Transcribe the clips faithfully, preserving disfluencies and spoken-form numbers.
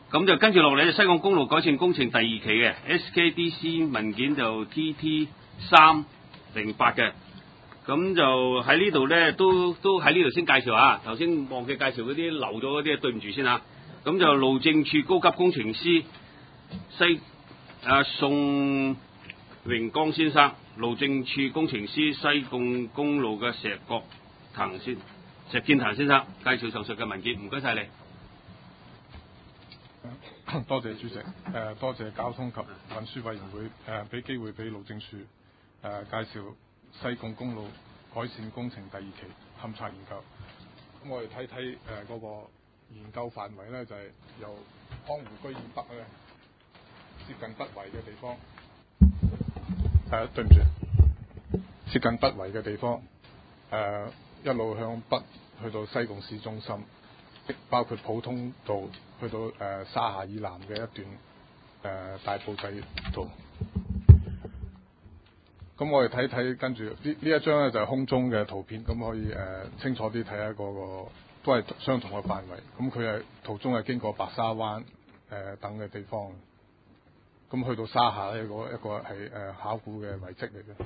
咁就跟住落嚟就西貢公路改善工程第二期嘅 S K D C 文件就 T T 三零八嘅。咁就喺呢度咧，都都喺呢度先介紹下。頭先忘記介紹嗰啲漏咗嗰啲，對唔住先嚇。咁就路政署高級工程師西啊宋榮光先生，路政署工程師西貢公路嘅石國騰先石建騰先生介紹上述嘅文件，唔該晒你。 多謝主席，誒、呃、多謝交通及運輸委員會誒俾機會俾路政署誒、呃、介紹西貢公路改善工程第二期勘測研究。咁我哋睇睇誒嗰個研究範圍咧，就係、是、由康湖居以北咧接近北圍嘅地方，誒、呃、對唔住，接近北圍嘅地方，誒、呃、一路向北去到西貢市中心，包括普通道去到誒、呃、沙下以南嘅一段誒、呃、大埔仔道。咁我哋睇睇跟住呢呢一張咧就係空中嘅圖片，咁可以誒、呃、清楚啲睇下嗰個都係相同嘅範圍。咁佢係途中係經過白沙灣誒、呃、等嘅地方。咁去到沙下咧，嗰一個係誒、呃、考古嘅遺跡嚟嘅。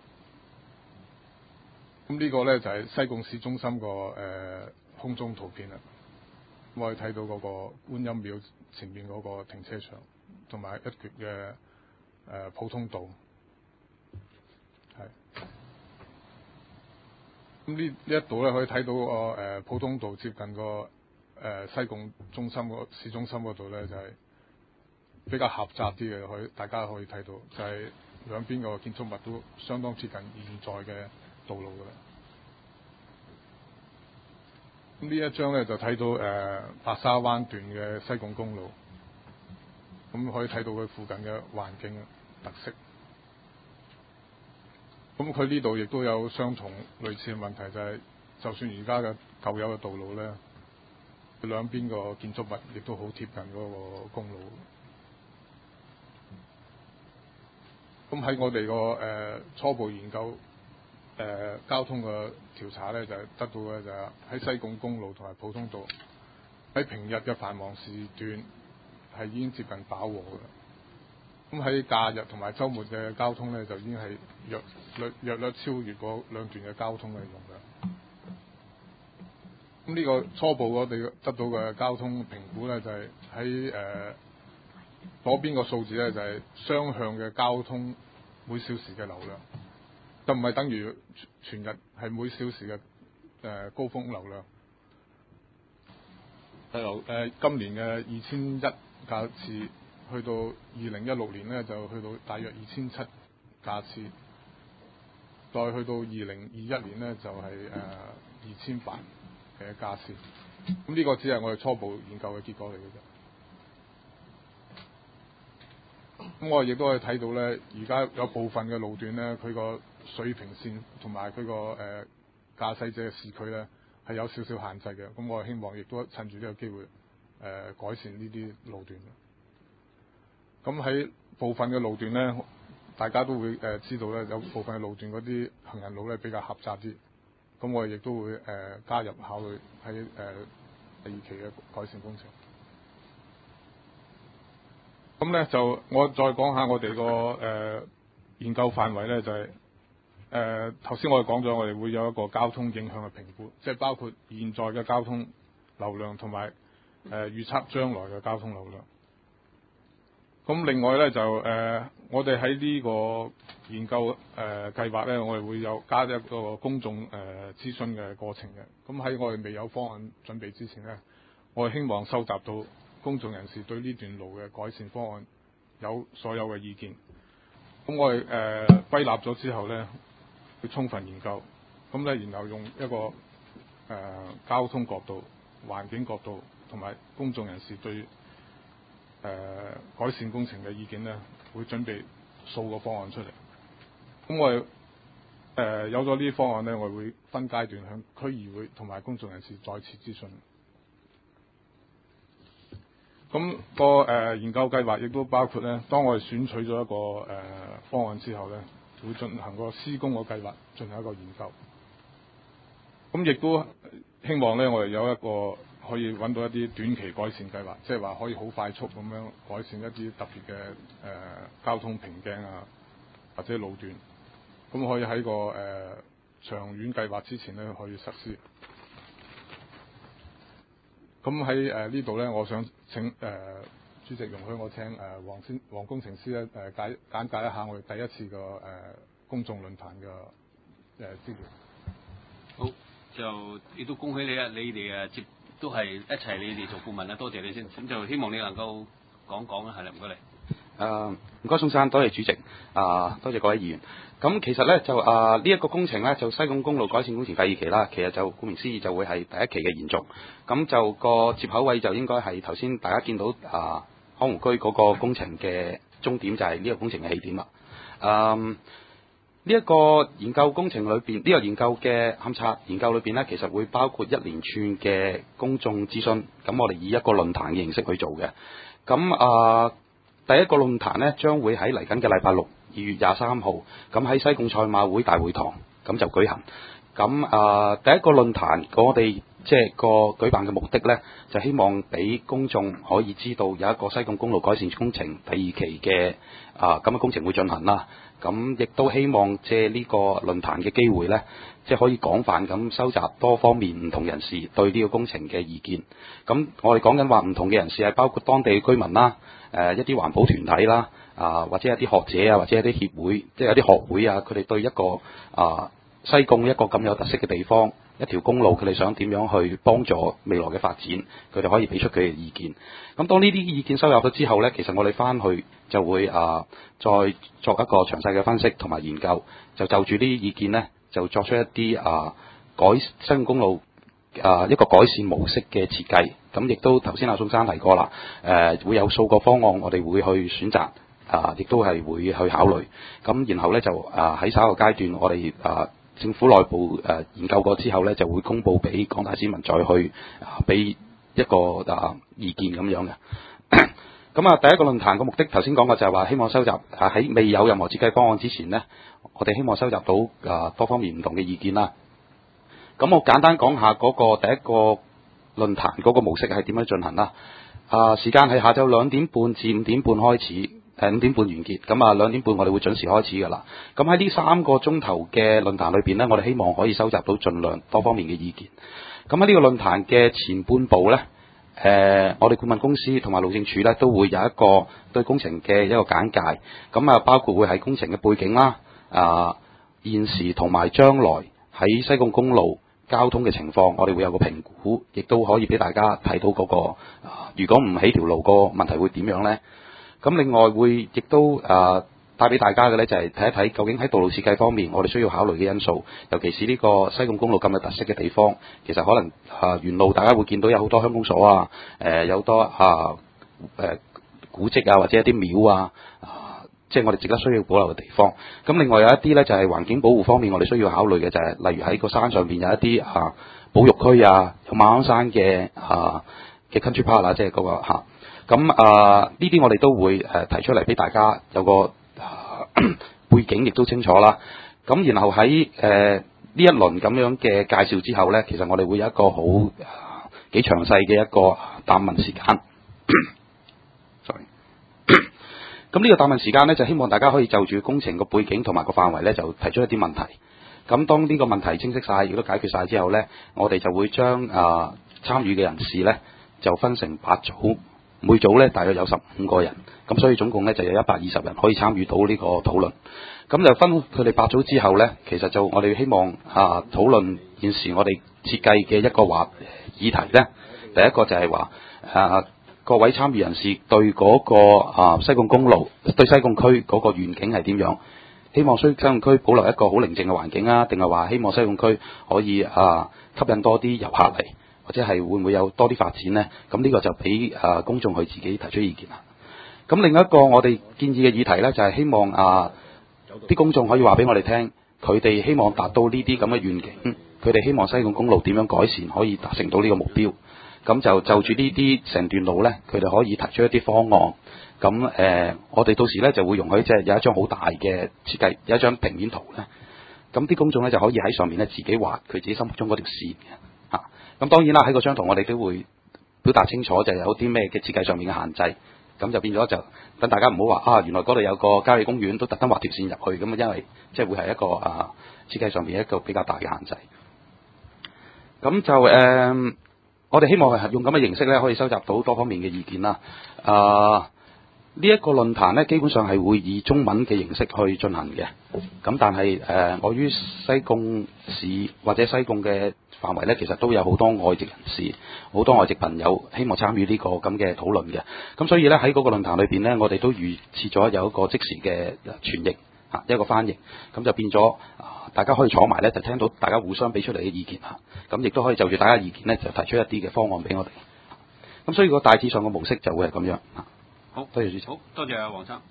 咁呢個咧就係、是、西貢市中心個誒、呃、空中圖片啦。我哋睇到嗰個觀音廟前面嗰個停車場，同埋一橛嘅誒普通道。係。咁呢呢一度咧可以睇到個誒、呃、普通道接近個誒、呃、西貢中心個市中心嗰度咧，就係、是、比較狹窄啲嘅，可以大家可以睇到，就係、是、兩邊個建築物都相當接近現在嘅道路㗎啦。咁呢一張咧就睇到誒、呃、白沙灣段嘅西貢公路，咁可以睇到佢附近嘅環境特色。咁佢呢度亦都有相同類似嘅問題，就係、是、就算而家嘅舊有嘅道路咧，佢兩邊個建築物亦都好貼近嗰個公路。咁喺我哋個誒初步研究誒、呃、交通嘅調查咧，就係、是、得到嘅就係喺西貢公路同埋普通道喺平日嘅繁忙時段係已經接近飽和嘅。咁喺假日同埋週末嘅交通咧，就已經係約略約略超越嗰兩段嘅交通嘅容量。咁呢個初步我哋得到嘅交通評估咧，就係喺誒左邊個數字咧，就係、是、雙向嘅交通每小時嘅流量，就唔係等於全日係每小時嘅誒、呃、高峰流量。係由誒今年嘅二千一架次，去到二零一六年咧，就去到大約二千七架次，再去到二零二一年咧，就係誒二千八嘅架次。咁呢個只係我哋初步研究嘅結果嚟嘅啫。咁我亦都可以睇到咧，而家有部分嘅路段咧，佢個水平線同埋佢個誒駕駛者嘅視距咧係有少少限制嘅。咁我希望亦都趁住呢個機會誒、呃、改善呢啲路段。咁喺部分嘅路段咧，大家都會誒、呃、知道咧，有部分嘅路段嗰啲行人路咧比較狹窄啲。咁我哋亦都會誒、呃、加入考慮喺誒、呃、第二期嘅改善工程。咁咧就我再講下我哋個誒研究範圍咧，就係誒頭先我哋講咗，我哋會有一個交通影響嘅評估，即係包括現在嘅交通流量同埋誒預測將來嘅交通流量。咁另外咧就誒、呃，我哋喺呢個研究誒、呃、計劃咧，我哋會有加一個公眾誒、呃、諮詢嘅過程嘅。咁喺我哋未有方案準備之前咧，我哋希望收集到公眾人士對呢段路嘅改善方案有所有嘅意見。咁我哋誒歸納咗之後咧，去充分研究，咁咧然後用一個誒、呃、交通角度、環境角度同埋公眾人士對誒、呃、改善工程嘅意見咧，會準備數個方案出嚟。咁我哋誒、呃、有咗呢啲方案咧，我哋會分階段向區議會同埋公眾人士再次諮詢。咁、那個誒、呃、研究計劃亦都包括咧，當我哋選取咗一個誒、呃、方案之後咧，會進行個施工嘅計劃，進行一個研究。咁亦都希望咧，我哋有一個可以揾到一啲短期改善計劃，即係話可以好快速咁樣改善一啲特別嘅誒、呃、交通瓶頸啊，或者路段，咁可以喺個誒、呃、長遠計劃之前咧可以實施。咁喺誒呢度咧，我想請誒、呃、主席容許我請誒黃先黃工程師咧誒解簡介一下我哋第一次個誒、呃、公眾論壇嘅誒資料。 好，就亦都恭喜你啊！你哋啊接都係一齊，你哋做顧問啦，多謝你先。咁就希望你能夠講講啦，係啦，唔該你。 誒唔該，宋生，多謝主席，啊多謝各位議員。咁其實咧就啊呢一個工程咧就西貢公路改善工程第二期啦，其實就顧名思義就會係第一期嘅延續。咁就個接口位就應該係頭先大家見到啊康湖居嗰個工程嘅終點，就係呢個工程嘅起點啦。嗯。呢一個研究工程裏邊，呢、這個研究嘅勘測研究裏邊呢，其實會包括一連串嘅公眾諮詢。咁我哋以一個論壇嘅形式去做嘅。咁啊、呃，第一個論壇呢，將會喺嚟緊嘅禮拜六，二月廿三號，咁喺西貢賽馬會大會堂咁就舉行。咁啊、呃，第一個論壇我哋即係個舉辦嘅目的呢，就希望俾公眾可以知道有一個西貢公路改善工程第二期嘅啊咁嘅工程會進行啦。咁亦都希望借呢個論壇嘅機會呢，即係可以廣泛咁收集多方面唔同人士對呢個工程嘅意見。咁我哋講緊話唔同嘅人士係包括當地居民啦、誒、呃、一啲環保團體啦、啊或者一啲學者啊，或者一啲協會，即係一啲學會啊，佢哋對一個啊西貢一個咁有特色嘅地方，一條公路，佢哋想點樣去幫助未來嘅發展，佢哋可以俾出佢嘅意見。咁當呢啲意見收入咗之後呢，其實我哋翻去就會啊再作一個詳細嘅分析同埋研究，就就住呢啲意見呢，就作出一啲啊改西貢公路啊一個改善模式嘅設計。咁亦都頭先阿宋生提過啦，誒、呃、會有數個方案，我哋會去選擇啊，亦都係會去考慮。咁然後呢，就啊喺稍後階段，我哋啊政府內部誒、呃、研究過之後呢，就會公佈俾廣大市民再去啊俾一個啊意見咁樣嘅。咁啊，第一個論壇嘅目的頭先講過就係話希望收集啊喺未有任何設計方案之前呢，我哋希望收集到啊多方面唔同嘅意見啦。咁我簡單講下嗰個第一個論壇嗰個模式係點樣進行啦。啊，時間係下晝兩點半至五點半開始，誒五點半完結。咁啊兩點半我哋會準時開始㗎啦。咁喺呢三個鐘頭嘅論壇裏邊呢，我哋希望可以收集到盡量多方面嘅意見。咁喺呢個論壇嘅前半部呢，誒、呃，我哋顧問公司同埋路政署咧都會有一個對工程嘅一個簡介，咁啊包括會係工程嘅背景啦，啊現時同埋將來喺西貢公路交通嘅情況，我哋會有個評估，亦都可以俾大家睇到嗰、那個啊，如果唔起條路個問題會點樣呢？咁另外會亦都啊帶俾大家嘅呢，就係睇一睇究竟喺道路設計方面，我哋需要考慮嘅因素，尤其是呢個西貢公路咁有特色嘅地方，其實可能啊沿路大家會見到有好多鄉公所啊，誒、呃、有好多啊誒、呃、古蹟啊，或者一啲廟啊，啊即係我哋值得需要保留嘅地方。咁另外有一啲呢，就係、是、環境保護方面，我哋需要考慮嘅就係、是、例如喺個山上邊有一啲啊保育區啊，有馬鞍山嘅啊嘅 country park 啊，即係嗰個嚇。咁啊呢啲我哋都會誒、呃、提出嚟俾大家有個背景亦都清楚啦，咁然後喺誒呢一輪咁樣嘅介紹之後呢，其實我哋會有一個好幾詳細嘅一個答問時間。sorry，咁呢個答問時間呢，就希望大家可以就住工程個背景同埋個範圍呢，就提出一啲問題。咁當呢個問題清晰晒，亦都解決晒之後呢，我哋就會將啊參與嘅人士呢，就分成八組。每組咧大約有十五個人，咁所以總共咧就有一百二十人可以參與到呢個討論。咁就分佢哋八組之後咧，其實就我哋希望啊討論現時我哋設計嘅一個話議題咧。第一個就係話啊各位參與人士對嗰、那個啊西貢公路對西貢區嗰個願景係點樣？希望西貢區保留一個好寧靜嘅環境啊，定係話希望西貢區可以啊吸引多啲遊客嚟？或者係會唔會有多啲發展呢？咁呢個就俾誒、呃、公眾去自己提出意見啦。咁另一個我哋建議嘅議題呢，就係、是、希望啊啲公眾可以話俾我哋聽，佢哋希望達到呢啲咁嘅願景，佢哋希望西貢公路點樣改善，可以達成到呢個目標。咁就就住呢啲成段路呢，佢哋可以提出一啲方案。咁誒、呃，我哋到時呢就會容許即係有一張好大嘅設計，有一張平面圖呢。咁啲公眾呢就可以喺上面呢自己畫佢自己心目中嗰條線嘅。咁咁當然啦，喺個張圖我哋都會表達清楚，就有啲咩嘅設計上面嘅限制。咁就變咗就等大家唔好話啊，原來嗰度有個郊野公園都特登畫條線入去咁啊，因為即係會係一個啊設計上面一個比較大嘅限制。咁就誒、呃，我哋希望係用咁嘅形式咧，可以收集到多方面嘅意見啦。啊，呢一個論壇咧，基本上係會以中文嘅形式去進行嘅。咁但係誒，我、呃、於西貢市或者西貢嘅範圍咧，其實都有好多外籍人士、好多外籍朋友希望參與呢個咁嘅討論嘅。咁所以咧，喺嗰個論壇裏邊咧，我哋都預設咗有一個即時嘅傳譯嚇，一個翻譯，咁就變咗啊，大家可以坐埋咧，就聽到大家互相俾出嚟嘅意見嚇。咁亦都可以就住大家意見咧，就提出一啲嘅方案俾我哋。咁所以個大致上嘅模式就會係咁樣。 好， 多謝主席。 好多謝啊，黃生。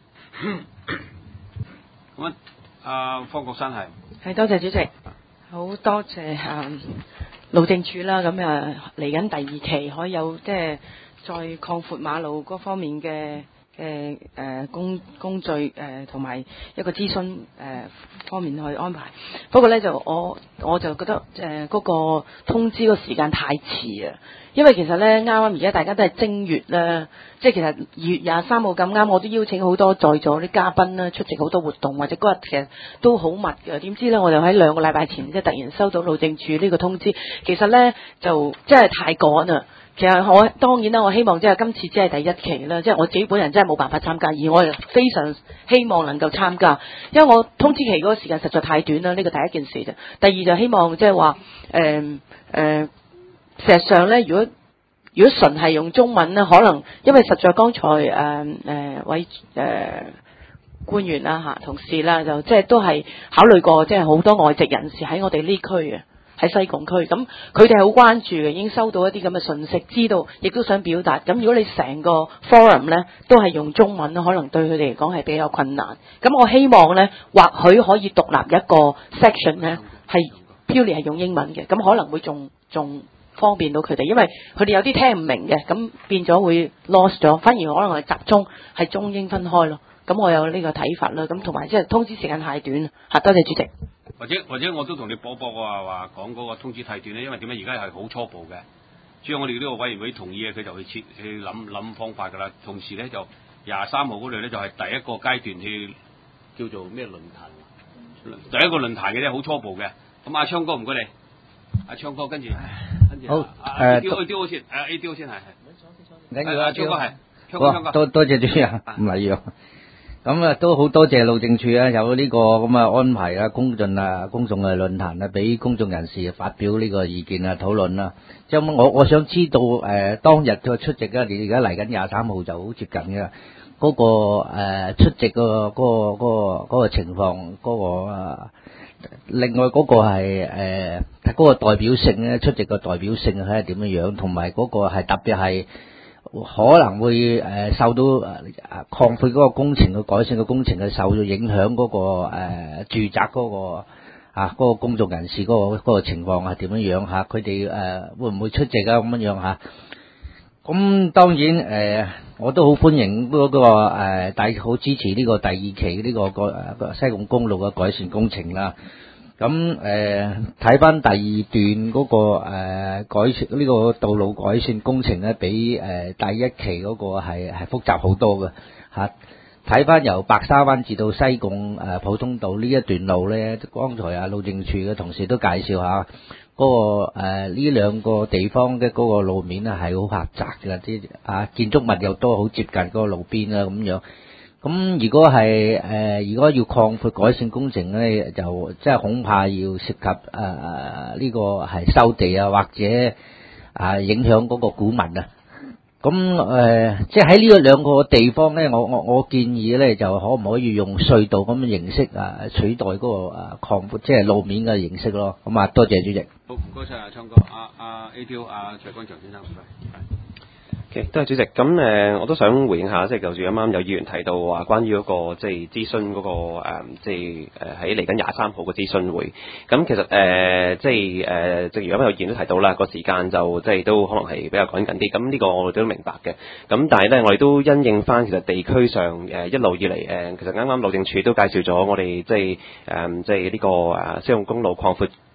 咁啊，阿方國珊係係多謝主席，好多謝啊路政署啦。咁啊嚟緊第二期可以有即係再擴闊馬路嗰方面嘅嘅誒工工序誒同埋一個諮詢誒、呃、方面去安排。不過咧就我我就覺得誒嗰、呃那個通知個時間太遲啊，因為其實咧啱啱而家大家都係正月啦，即係其實二月廿三號咁啱，我都邀請好多在座啲嘉賓啦出席好多活動，或者嗰日其實都好密嘅。點知咧我就喺兩個禮拜前即係突然收到路政署呢個通知，其實咧就真係太趕啦。其實我當然啦，我希望即係今次只係第一期啦，即係我自己本人真係冇辦法參加，而我又非常希望能夠參加，因為我通知期嗰個時間實在太短啦，呢個第一件事啫。第二就希望即係話誒誒，事實上咧，如果如果純係用中文咧，可能因為實在剛才誒誒位誒官員啦嚇同事啦，就即係都係考慮過，即係好多外籍人士喺我哋呢區嘅。喺西貢區，咁佢哋係好關注嘅，已經收到一啲咁嘅信息，知道亦都想表達。咁如果你成個 forum 呢都係用中文，可能對佢哋嚟講係比較困難。咁我希望呢，或許可以獨立一個 section 呢，係 purely 係用英文嘅，咁可能會仲仲方便到佢哋，因為佢哋有啲聽唔明嘅，咁變咗會 lost 咗，反而可能係集中係中英分開咯。咁我有呢個睇法啦，咁同埋即係通知時間太短嚇，多謝主席。 或者或者我都同你補補話話講嗰個通知太短咧，因為點解而家係好初步嘅，只要我哋呢個委員會同意嘅，佢就去設去諗諗方法㗎啦。同時咧就廿三號嗰度咧就係第一個階段去叫做咩論壇，第一個論壇嘅啫，好初步嘅。咁阿昌哥唔該你，阿昌哥跟住跟住好阿 A D O A D O 先，誒 A D O 先係係。 緊要啊， 昌哥係，昌哥昌哥。 多多謝主席啊，唔係要。咁啊，都好多謝路政署啊，有呢個咁嘅安排啊，公眾啊，公眾嘅論壇啊，俾公眾人士發表呢個意見啊，討論啦。即係我我想知道誒、呃，當日佢出席啊，你而家嚟緊廿三號就好接近嘅，嗰、那個誒、呃、出席、那個嗰、那個嗰、那個那個情況，嗰、那個啊，另外嗰個係誒嗰個代表性咧，出席嘅代表性係點樣樣，同埋嗰個係特別係。可能會誒、呃、受到誒擴闊嗰個工程嘅改善嘅工程嘅受到影響嗰、那個誒、呃、住宅嗰、那個啊嗰、那個公眾人士嗰、那個嗰、那個情況係點樣樣嚇？佢哋誒會唔會出席啊咁樣樣嚇？咁、啊、當然誒、呃、我都好歡迎嗰、那個誒第好支持呢個第二期呢、這個個誒西貢公路嘅改善工程啦。咁誒睇翻第二段嗰、那個、呃、改善呢、這個道路改善工程咧，比誒、呃、第一期嗰個係係複雜好多嘅嚇。睇、啊、翻由白沙灣至到西貢誒、呃、普通道呢一段路咧，剛才啊路政署嘅同事都介紹下嗰、那個誒呢兩個地方嘅嗰個路面咧係好狹窄嘅，啲啊建築物又多，好接近嗰個路邊啊咁樣。咁如果係誒、呃，如果要擴闊改善工程咧，就即係恐怕要涉及誒呢、呃這個係收地啊，或者啊、呃、影響嗰個股民啊。咁誒、呃，即係喺呢個兩個地方咧，我我我建議咧，就可唔可以用隧道咁嘅形式啊取代嗰、那個誒擴闊，即係路面嘅形式咯。咁啊，多謝主席。 好，唔該晒阿昌哥，阿阿 A D O 阿徐君祥先生，唔該。 Okay, 多謝主席。咁誒、呃，我都想回應下，即係就住啱啱有議員提到話關於嗰、那個即係諮詢嗰個、呃、即係誒喺嚟緊廿三號嘅諮詢會。咁其實誒、呃、即係誒、呃，正如啱啱有議員都提到啦，個時間就即係都可能係比較趕緊啲。咁呢個我哋都明白嘅。咁但係咧，我哋都因應翻其實地區上誒、呃、一路以嚟誒、呃，其實啱啱路政署都介紹咗我哋即係誒、呃、即係呢、這個誒西貢公路擴闊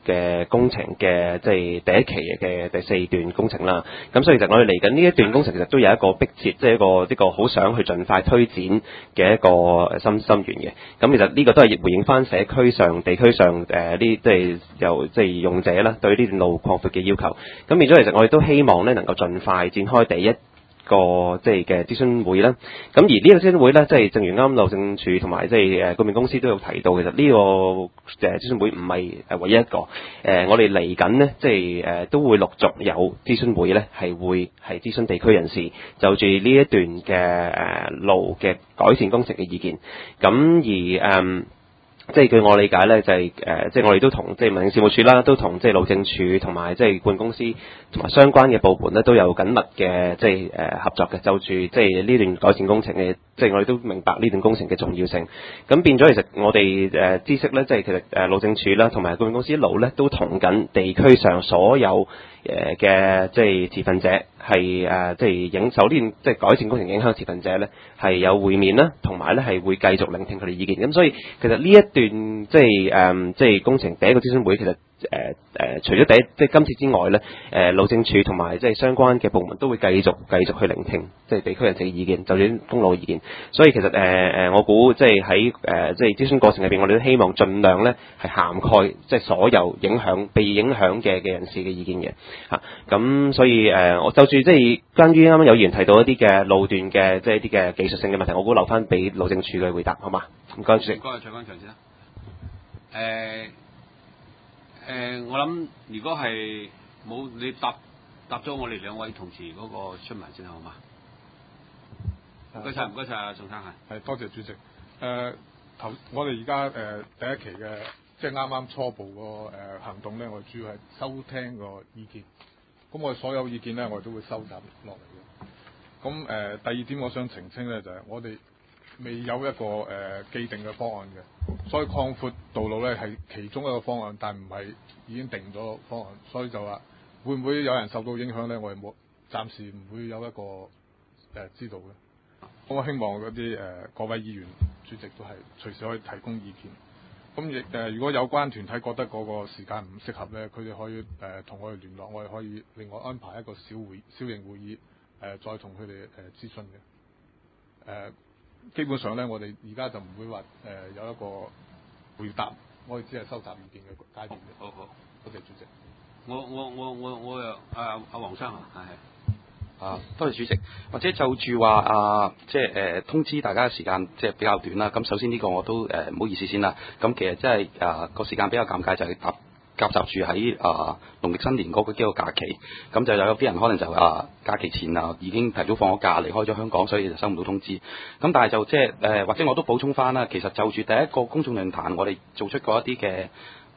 嘅工程嘅即係第一期嘅第四段工程啦。咁所以其實我哋嚟緊呢一段工程其實都有一個迫切，即係一個一個好想去盡快推展嘅一個心心願嘅。咁其實呢個都係回應翻社區上、地區上誒呢即係由即係用者啦對呢段路擴闊嘅要求。咁變咗其實我哋都希望咧能夠盡快展開第一個即係嘅諮詢會啦，咁而呢個諮詢會咧，即係正如啱路政署同埋即係誒顧問公司都有提到，其實呢個誒諮詢會唔係誒唯一一個，誒、呃、我哋嚟緊呢，即係誒都會陸續有諮詢會咧，係會係諮詢地區人士就住呢一段嘅誒路嘅改善工程嘅意見，咁而誒。呃即係據我理解咧，就係、是、誒、呃，即係我哋都同即係民政事務處啦，都同即係路政署同埋即係顧問公司同埋相關嘅部門咧，都有緊密嘅即係誒、呃、合作嘅，就住即係呢段改善工程嘅，即係我哋都明白呢段工程嘅重要性。咁變咗其實我哋誒、呃、知悉咧，即係其實誒路政署啦，同埋顧問公司一路咧都同緊地區上所有誒嘅即係持份者係誒即係影受呢段即係改善工程影響持份者咧係有會面啦，同埋咧係會繼續聆聽佢哋意見。咁所以其實呢一段即係誒即係工程第一個諮詢會，其實誒誒、呃、除咗第一即係今次之外咧，誒、呃、路政署同埋即係相關嘅部門都會繼續繼續去聆聽即係地區人士嘅意見，就算公路嘅意見。所以其實誒誒、呃、我估即係喺誒即係諮詢過程入邊，我哋都希望盡量咧係涵蓋即係所有影響被影響嘅嘅人士嘅意見嘅。嚇咁、啊、所以誒、呃，我就住即係關於啱啱有議員提到一啲嘅路段嘅即係一啲嘅技術性嘅問題，我估留翻俾路政署嘅回答，好嘛？唔該，主席。 唔該，徐關長先啦。誒、呃、誒、呃，我諗如果係冇你答答咗我哋兩位同事嗰個出問先好嘛？唔該晒，唔該晒，啊，宋生係。 係多謝主席。誒、呃、頭我哋而家誒第一期嘅即係啱啱初步個誒、呃、行動咧，我哋主要係收聽個意見。咁我哋所有意見咧，我哋都會收集落嚟嘅。咁誒、呃、第二點，我想澄清咧，就係、是、我哋未有一個誒、呃、既定嘅方案嘅，所以擴闊道路咧係其中一個方案，但唔係已經定咗方案。所以就話會唔會有人受到影響咧？我哋冇暫時唔會有一個誒、呃、知道嘅。咁我希望嗰啲誒各位議員主席都係隨時可以提供意見。咁亦誒，如果有關團體覺得嗰個時間唔適合咧，佢哋可以誒同、呃、我哋聯絡，我哋可以另外安排一個小會、小型會議誒、呃，再同佢哋誒諮詢嘅。誒、呃，基本上咧，我哋而家就唔會話誒、呃、有一個回答，我哋只係收集意見嘅階段嘅。 好好， 多謝主席。 我我我我我又阿阿黃生啊，係係。 啊，多謝主席。或者就住話啊，即係誒、呃、通知大家嘅時間即係比較短啦。咁首先呢個我都誒唔、呃、好意思先啦。咁其實即係啊個時間比較尷尬，就係夾夾雜住喺啊農曆新年嗰個幾個假期。咁就有啲人可能就啊假期前啊已經提早放咗假離開咗香港，所以就收唔到通知。咁但係就即係誒或者我都補充翻啦。其實就住第一個公眾論壇，我哋做出過一啲嘅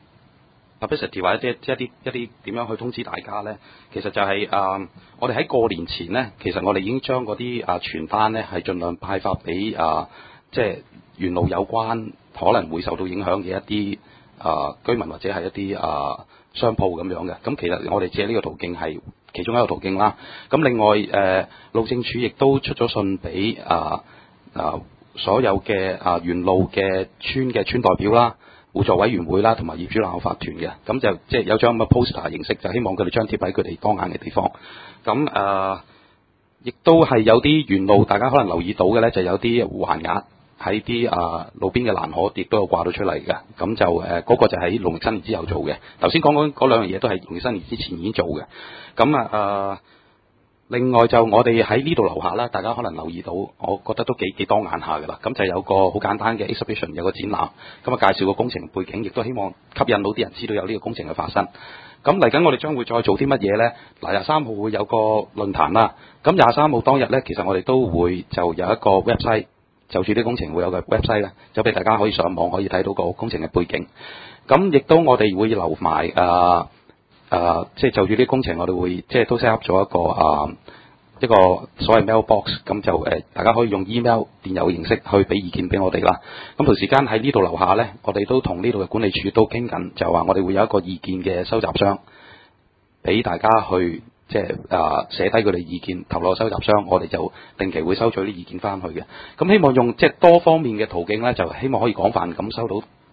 publicity 或者即係即係一啲一啲點樣去通知大家咧，其實就係、是、啊、呃，我哋喺過年前咧，其實我哋已經將嗰啲啊傳單咧係盡量派發俾啊、呃，即係沿路有關可能會受到影響嘅一啲啊、呃、居民或者係一啲啊、呃、商鋪咁樣嘅。咁其實我哋借呢個途徑係其中一個途徑啦。咁另外誒、呃，路政署亦都出咗信俾啊啊所有嘅啊、呃、沿路嘅村嘅村代表啦。互助委員會啦，同埋業主立案法團嘅，咁就即係有張咁嘅 poster 形式，就希望佢哋張貼喺佢哋當眼嘅地方。咁誒，亦、呃、都係有啲沿路，大家可能留意到嘅咧，就有啲橫額喺啲啊路邊嘅欄可，亦都有掛到出嚟嘅。咁就誒，嗰、呃那個就喺農曆新年之後做嘅。頭先講嗰嗰兩樣嘢都係農曆新年之前已經做嘅。咁啊誒。呃另外就我哋喺呢度樓下啦，大家可能留意到，我覺得都幾幾當眼下㗎啦。咁就有個好簡單嘅 exhibition， 有個展覽，咁啊介紹個工程背景，亦都希望吸引到啲人知道有呢個工程嘅發生。咁嚟緊我哋將會再做啲乜嘢呢？嗱，廿三號會有個論壇啦。咁廿三號當日呢，其實我哋都會就有一個 website， 就住啲工程會有個 website 咧，就俾大家可以上網可以睇到個工程嘅背景。咁亦都我哋會留埋啊。誒、呃，即係就住啲工程，我哋會即係都 set up 咗一個啊、呃、一個所謂 mailbox， 咁就誒、呃、大家可以用 email 電郵形式去俾意見俾我哋啦。咁同時間喺呢度樓下咧，我哋都同呢度嘅管理處都傾緊，就話我哋會有一個意見嘅收集箱，俾大家去即係啊寫低佢哋意見投落收集箱，我哋就定期會收取啲意見翻去嘅。咁希望用即係多方面嘅途徑咧，就希望可以廣泛咁收到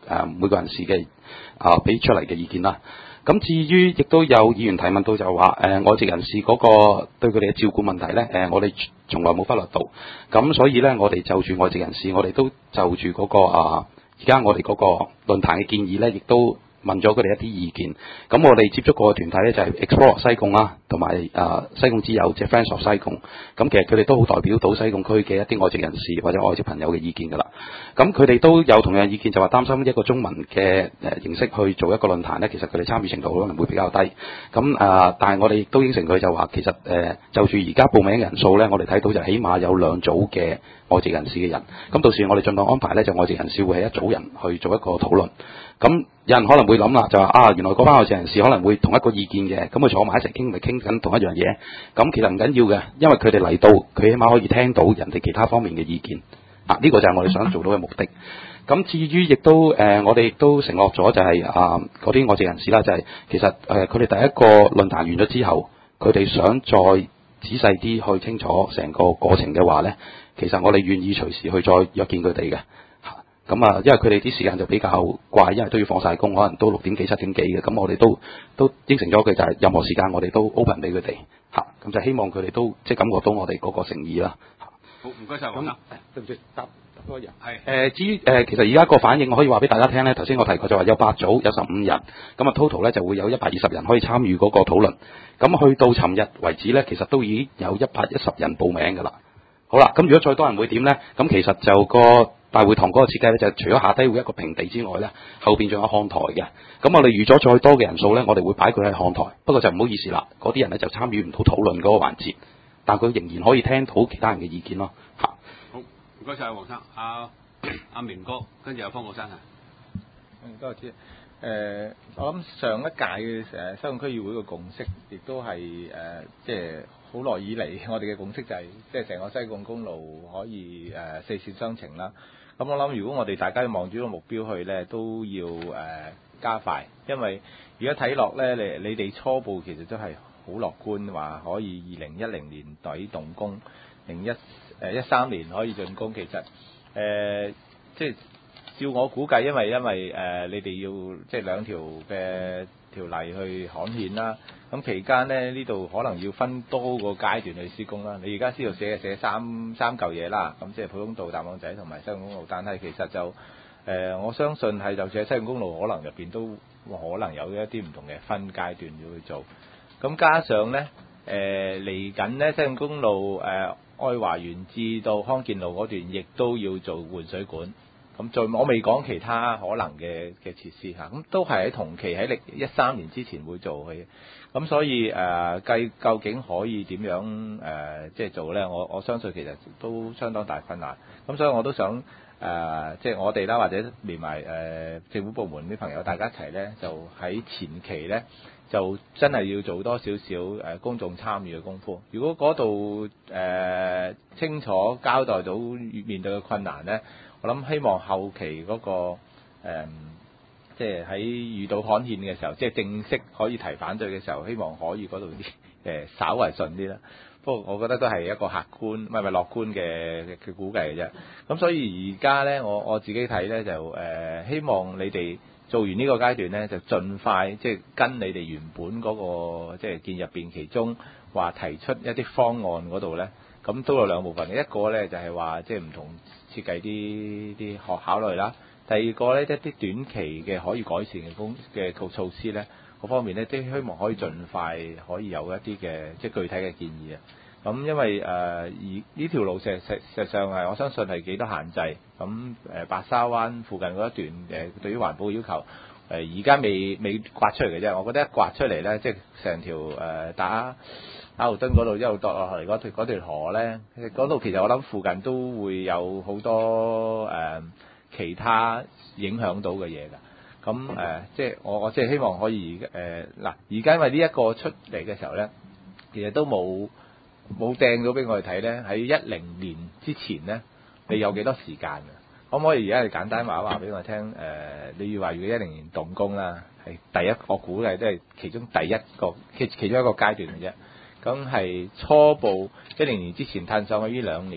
呃、每個人士嘅啊俾出嚟嘅意見啦。咁至於亦都有議員提問到就話誒外籍人士嗰個對佢哋嘅照顧問題咧，誒、呃、我哋從來冇忽略到。咁所以咧，我哋就住外籍人士，我哋都就住嗰、那個啊，而家我哋嗰個論壇嘅建議咧，亦都問咗佢哋一啲意見。咁我哋接觸過嘅團體咧就係、是、Explore 西貢啦，同埋啊西貢之友即係 Friends of 西貢。咁其實佢哋都好代表到西貢區嘅一啲外籍人士或者外籍朋友嘅意見㗎啦。咁佢哋都有同樣意見，就話擔心一個中文嘅誒形式去做一個論壇咧，其實佢哋參與程度可能會比較低。咁啊，但係我哋亦都應承佢就話，其實誒、呃、就住而家報名人數咧，我哋睇到就起碼有兩組嘅外籍人士嘅人。咁到時我哋盡量安排咧，就外籍人士會係一組人去做一個討論。咁有人可能會諗啦，就話啊，原來嗰班外籍人士可能會同一個意見嘅，咁佢坐埋一齊傾，咪傾緊同一樣嘢。咁其實唔緊要嘅，因為佢哋嚟到，佢起碼可以聽到人哋其他方面嘅意見。啊，呢、這個就係我哋想做到嘅目的。咁至於亦都誒、呃，我哋亦都承諾咗就係、是、啊，嗰啲外籍人士啦，就係、是、其實誒，佢、呃、哋第一個論壇完咗之後，佢哋想再仔細啲去清楚成個過程嘅話咧，其實我哋願意隨時去再約見佢哋嘅。咁啊，因為佢哋啲時間就比較怪，因為都要放晒工，可能都六點幾七點幾嘅。咁我哋都都應承咗佢，就係任何時間我哋都 open 俾佢哋嚇。咁就希望佢哋都即係感覺到我哋嗰個誠意啦。 好，唔該晒黃生。 對唔住，答多人。係誒、 呃， 至於誒、呃，其實而家個反應我可以話俾大家聽咧。頭先我提過就話有八組，有十五人，咁啊 total 咧就會有一百二十人可以參與嗰個討論。咁去到尋日為止咧，其實都已經有一百一十人報名㗎啦。好啦，咁如果再多人會點咧？咁其實就個大會堂嗰個設計咧，就除咗下低會一個平地之外咧，後邊仲有看台嘅。咁我哋預咗再多嘅人數咧，我哋會擺佢喺看台。不過就唔好意思啦，嗰啲人咧就參與唔到討論嗰個環節，但佢仍然可以聽到其他人嘅意見咯。嚇， 好，唔該晒黃生，阿阿明哥，跟住阿方國生啊。 嗯，多謝。誒、呃，我諗上一屆嘅誒西貢區議會嘅共識，亦都係誒、呃，即係好耐以嚟，我哋嘅共識就係、是，即係成個西貢公路可以誒、呃、四線雙程啦。咁我諗，如果我哋大家望住個目標去咧，都要誒、呃、加快，因為而家睇落咧，你你哋初步其實都係好樂觀，話可以二零一零年底動工，零一誒一三年可以竣工。其實誒、呃、即係。照我估計，因為因為誒、呃、你哋要即係兩條嘅條例去刊憲啦，咁期間咧呢度可能要分多個階段去施工啦。你而家呢度寫係寫三三嚿嘢啦，咁即係普通道、大網仔同埋西貢公路，但係其實就誒、呃、我相信係就算喺西貢公路，可能入邊都可能有一啲唔同嘅分階段要去做。咁加上咧誒嚟緊咧西貢公路誒、呃、愛華園至到康健路嗰段，亦都要做換水管。咁再我未講其他可能嘅嘅設施嚇，咁都係喺同期喺歷一三年之前會做嘅。咁所以誒計、呃、究竟可以點樣誒、呃、即係做咧？我我相信其實都相當大困難。咁所以我都想誒、呃、即係我哋啦，或者連埋誒、呃、政府部門啲朋友，大家一齊咧，就喺前期咧就真係要做多少少誒公眾參與嘅功夫。如果嗰度誒清楚交代到面對嘅困難咧，我諗希望後期嗰、那個、呃、即係喺遇到刊憲嘅時候，即係正式可以提反對嘅時候，希望可以嗰度啲誒稍為順啲啦。不過我覺得都係一個客觀，唔係唔係樂觀嘅嘅估計嘅啫。咁所以而家咧，我我自己睇咧就誒、呃，希望你哋做完呢個階段咧，就盡快即係跟你哋原本嗰、那個即係建議入邊，其中話提出一啲方案嗰度咧，咁都有兩部分。一個咧就係、是、話即係唔同。設計啲啲學考慮啦，第二個咧一啲短期嘅可以改善嘅工嘅措施咧，嗰方面咧都希望可以盡快可以有一啲嘅即係具體嘅建議啊。咁因為誒而呢條路實實實上係我相信係幾多限制。咁誒白沙灣附近嗰一段誒對於環保要求誒而家未未刮出嚟嘅啫。我覺得一刮出嚟咧，即係成條誒打亞豪敦嗰度一路墮落嚟嗰條嗰條河咧，嗰度其實我諗附近都會有好多誒、呃、其他影響到嘅嘢㗎。咁誒、呃、即係我我即係希望可以誒嗱，而家因為呢一個出嚟嘅時候咧，其實都冇冇掟到俾我哋睇咧。喺一零年之前咧，你有幾多時間啊？可唔可以而家你簡單話話俾我聽？誒、呃，你要話如果一零年動工啦，係第一個估計都係其中第一個其其中一個階段嘅啫。咁係初步一零年之前褪上去呢兩年，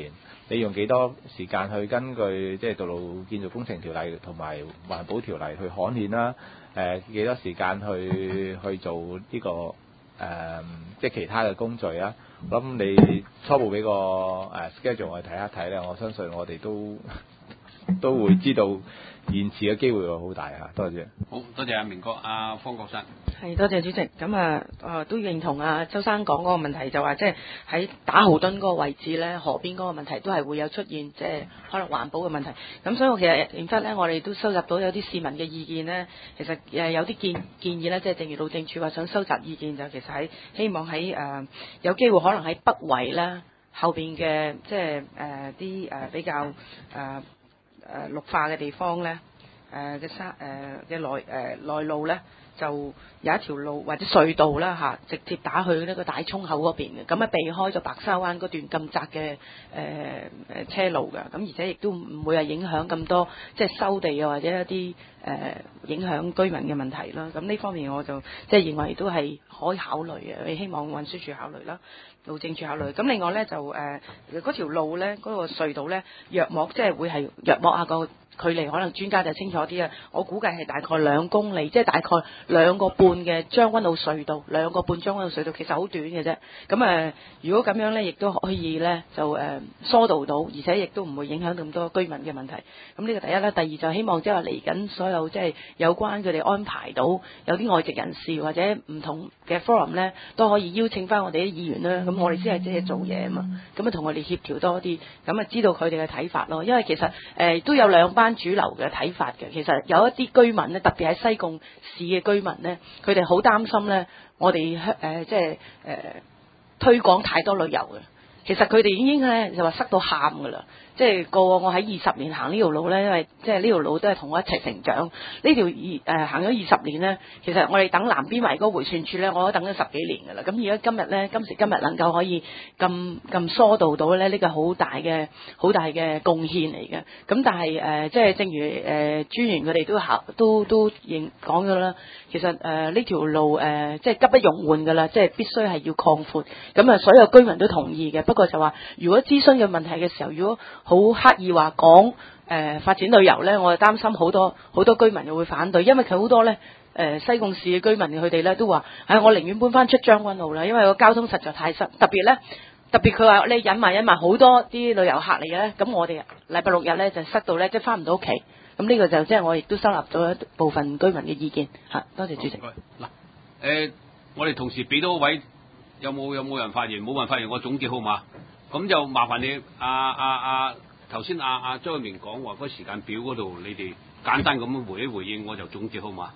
你用幾多時間去根據即係道路建造工程條例同埋環保條例去刊憲啦？誒、呃、幾多時間去去做呢、這個誒、呃、即係其他嘅工序啊？我諗你初步俾個誒 schedule 我哋睇一睇咧，我相信我哋都都會知道延遲嘅機會會好大嚇。多謝。 好多謝阿明哥，阿方國生。 係多謝主席。咁啊，誒都認同啊周生講嗰個問題，就話即係喺打豪敦嗰個位置咧，河邊嗰個問題都係會有出現，即係可能環保嘅問題。咁所以我其實認真咧，我哋都收集到有啲市民嘅意見咧，其實誒有啲建建議咧，即係正如路政署話想收集意見，就其實喺希望喺誒、呃、有機會可能喺北圍啦後邊嘅即係誒啲誒比較誒誒、呃呃、綠化嘅地方咧，誒嘅沙誒嘅內誒內路咧。就有一條路或者隧道啦嚇，直接打去呢個大涌口嗰邊嘅，咁啊避開咗白沙灣嗰段咁窄嘅誒誒車路㗎，咁而且亦都唔會係影響咁多即係收地啊或者一啲誒、呃、影響居民嘅問題啦。咁呢方面我就即係認為都係可以考慮嘅，希望運輸署考慮啦，路政署考慮。咁另外咧就誒嗰、呃、條路咧嗰、嗰個隧道咧，約莫即係會係約莫啊個。距離可能專家就清楚啲啊，我估計係大概兩公里，即係大概兩個半嘅將軍澳隧道，兩個半將軍澳隧道其實好短嘅啫。咁誒、呃，如果咁樣咧，亦都可以咧就誒、呃、疏導到，而且亦都唔會影響咁多居民嘅問題。咁呢個第一啦，第二就希望即係話嚟緊所有即係有關佢哋安排到有啲外籍人士或者唔同嘅 forum 咧，都可以邀請翻我哋啲議員啦。咁我哋先係即係做嘢啊嘛，咁啊同我哋協調多啲，咁啊知道佢哋嘅睇法咯。因為其實誒、呃、都有兩班主流嘅睇法嘅，其實有一啲居民咧，特別喺西貢市嘅居民咧，佢哋好擔心咧，我哋香誒即係誒、呃、推廣太多旅遊嘅。其實佢哋已經咧就話塞到喊㗎啦，即係過往我喺二十年行呢條路咧，因為即係呢條路都係同我一齊成長。呢條二誒行咗二十年咧，其實我哋等南邊圍嗰個迴旋處咧，我都等咗十幾年㗎啦。咁而家今日咧，今時今日能夠可以咁咁疏導到咧，呢個好大嘅好大嘅貢獻嚟嘅。咁但係誒、呃，即係正如誒、呃、專員佢哋都考都都認講咗啦，其實誒呢、呃、條路誒、呃、即係急不容緩㗎啦，即係必須係要擴闊。咁啊，所有居民都同意嘅。不過就話，如果諮詢嘅問題嘅時候，如果好刻意話講誒發展旅遊咧，我就擔心好多好多居民又會反對，因為佢好多咧誒、呃、西貢市嘅居民佢哋咧都話，唉、哎，我寧願搬翻出將軍澳啦，因為個交通實在太塞，特別咧特別佢話你引埋引埋好多啲旅遊客嚟嘅咧，咁我哋禮拜六日咧就塞到咧即係翻唔到屋企，咁呢個就即係我亦都收納咗一部分居民嘅意見嚇。多謝主席。 嗱誒，我哋同時俾多位。有冇有冇人發言？冇人發言，我總結好嘛？咁就麻煩你阿阿阿頭先阿阿張偉明講話嗰個時間表嗰度，你哋簡單咁回一回應，我就總結好嘛？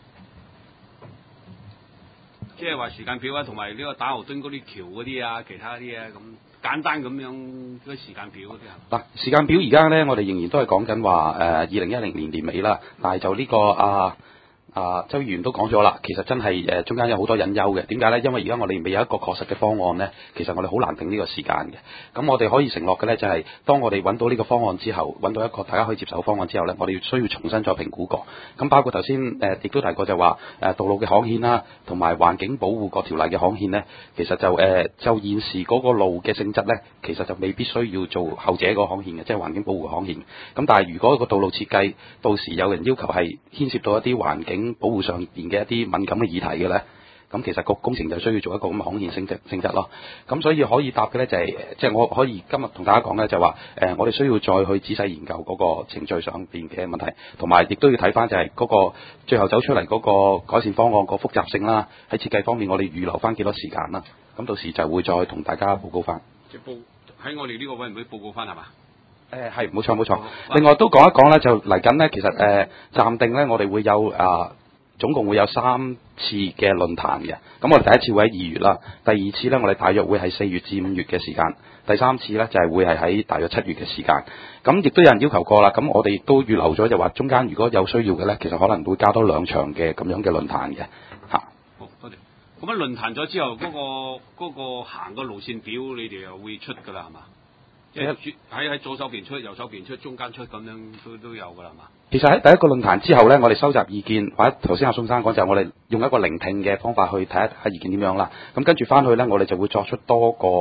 即係話時間表啊，同埋呢個打豪敦嗰啲橋嗰啲啊，其他啲啊，咁簡單咁樣嗰啲時間表嗰啲啊。 嗱，時間表而家咧，我哋仍然都係講緊話誒二零一零年年尾啦，但係就呢、這個啊。啊，周議員都講咗啦，其實真係誒、呃、中間有好多隱憂嘅。點解呢？因為而家我哋未有一個確實嘅方案呢，其實我哋好難定呢個時間嘅。咁我哋可以承諾嘅呢，就係、是、當我哋揾到呢個方案之後，揾到一個大家可以接受嘅方案之後呢，我哋需要重新再評估過。咁包括頭先誒亦都提過就話誒、呃、道路嘅刊憲啦，同埋環境保護個條例嘅刊憲呢，其實就誒、呃、就現時嗰個路嘅性質呢，其實就未必需要做後者個刊憲嘅，即係環境保護嘅刊憲。咁但係如果個道路設計到時有人要求係牽涉到一啲環境保護上邊嘅一啲敏感嘅議題嘅咧，咁其實個工程就需要做一個咁嘅刊憲性質性質咯。咁所以可以答嘅咧就係、是，即係我可以今日同大家講咧就話，誒、呃、我哋需要再去仔細研究嗰個程序上邊嘅問題，同埋亦都要睇翻就係嗰個最後走出嚟嗰個改善方案個複雜性啦。喺設計方面，我哋預留翻幾多時間啦。咁到時就會再同大家報告翻。 即報喺我哋呢個委員會報告翻係嘛？ 誒係冇錯冇錯。另外都講一講咧，就嚟緊咧，其實誒、呃、暫定咧，我哋會有啊。呃總共會有三次嘅論壇嘅，咁我哋第一次會喺二月啦，第二次呢，我哋大約會係四月至五月嘅時間，第三次呢，就係、是、會係喺大約七月嘅時間。咁亦都有人要求過啦，咁我哋亦都預留咗就話中間如果有需要嘅呢，其實可能會加多兩場嘅咁樣嘅論壇嘅嚇。 好多謝。咁樣論壇咗之後，嗰、那個嗰、那個行個路線表，你哋又會出㗎啦，係嘛？即係喺喺左手邊出，右手邊出，中間出咁樣都都有㗎啦，係嘛？ 其實喺第一個論壇之後呢，我哋收集意見，或者頭先阿宋生講就係我哋用一個聆聽嘅方法去睇一睇意見點樣啦。咁跟住翻去呢，我哋就會作出多個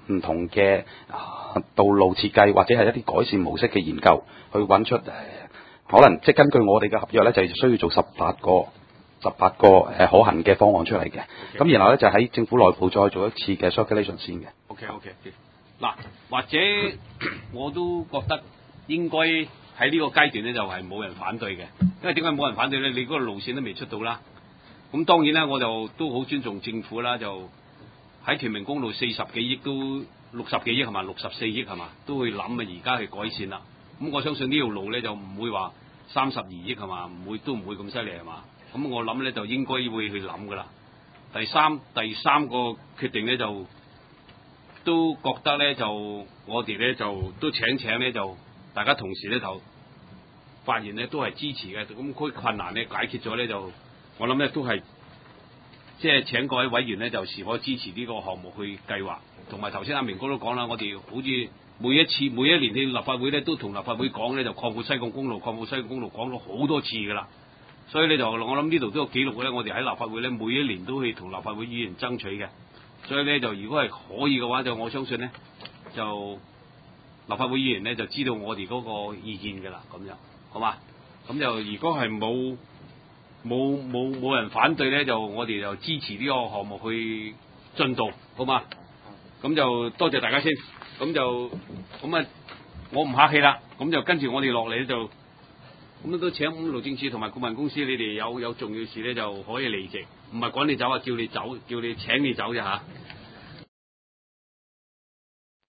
唔同嘅啊道路設計或者係一啲改善模式嘅研究，去揾出誒、呃、可能即係根據我哋嘅合約咧，就需要做十八個十八個誒、呃、可行嘅方案出嚟嘅。咁、okay. 然後咧就喺政府內部再做一次嘅 circulation 先嘅。 OK OK。嗱，或者我都覺得應該喺呢個階段咧就係冇人反對嘅，因為點解冇人反對咧？你嗰個路線都未出到啦。咁當然啦，我就都好尊重政府啦，就喺屯門公路四十幾億都六十幾億係嘛，六十四億係嘛，都會諗啊，而家去改善啦。咁我相信呢條路咧就唔會話三十二億係嘛，唔會都唔會咁犀利係嘛。咁我諗咧就應該會去諗噶啦。第三第三個決定咧就都覺得咧就我哋咧就都請請咧就大家同時咧就發現咧都係支持嘅。咁嗰困難咧解決咗咧就我諗咧都係即係請各位委員咧就是否支持呢個項目去計劃，同埋頭先阿明哥都講啦，我哋好似每一次每一年去立法會咧都同立法會講咧就擴闊西貢公路擴闊西貢公路講咗好多次噶啦，所以咧就我諗呢度都有記錄嘅咧，我哋喺立法會咧每一年都去同立法會議員爭取嘅，所以咧就如果係可以嘅話，就我相信咧就立法會議員咧就知道我哋嗰個意見㗎啦，咁樣好嘛？咁就如果係冇冇冇冇人反對咧，就我哋就支持呢個項目去進度，好嘛？咁就多謝大家先，咁就咁啊，我唔客氣啦，咁就跟住我哋落嚟咧就咁都請路政署同埋顧問公司，你哋有有重要事咧就可以離席，唔係趕你走啊，叫你走，叫你請你走啫嚇。